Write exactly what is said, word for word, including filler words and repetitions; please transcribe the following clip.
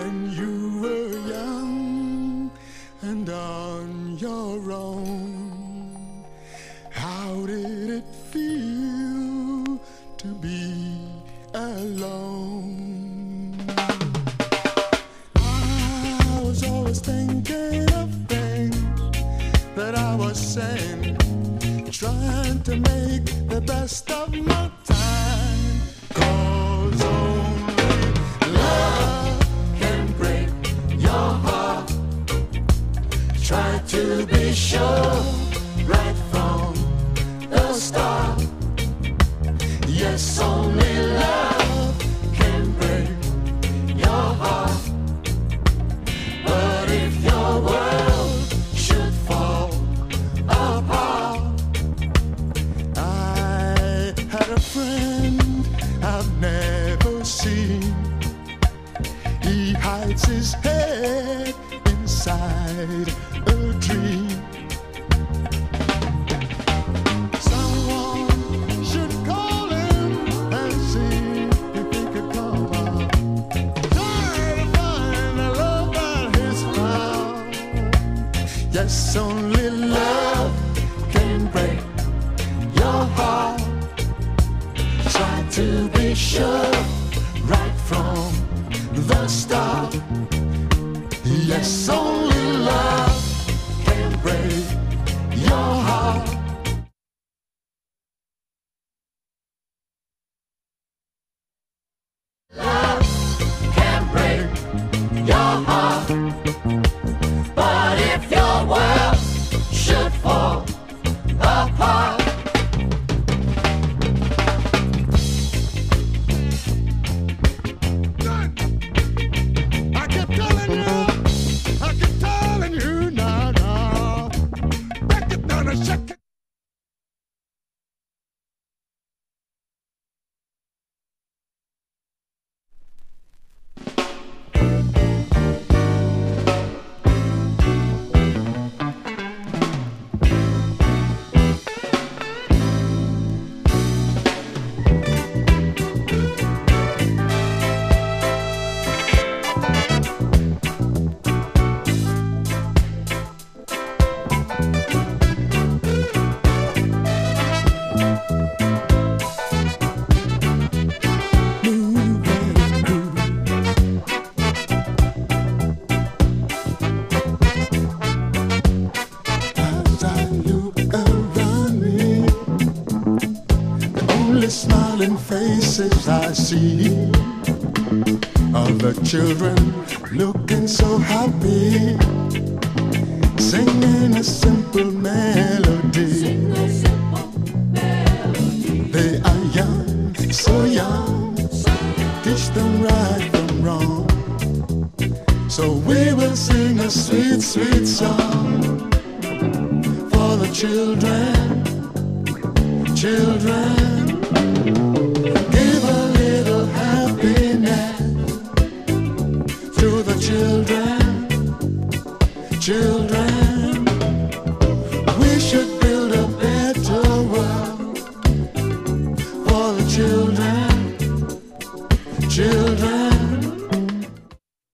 when you were young and on your own. How did it feel to be alone? I was always thinking of things that I was saying, trying to make the best of my time. 'Cause only love can break your heart. Try to be sure right from the start. Yes, only love can break your heart. But if your world should fall apart, I had a friend I've never seen. He hides his head inside a dream. Someone should call him and see if he could come out. Try to find the love that he's found. Yes, only love can break your heart. Try to be sure right from the start. Yes, only love can break your heart. Love can break your heart. But if your world should fall apart, I kept telling you, I kept telling you now, now, back it down a second. As I look around me, the only smiling faces I see are the children looking so happy, singing a simple melody. They are young, so young, teach them right from wrong. So we will sing a sweet, sweet song for the children, children. Give a little happiness to the children, children.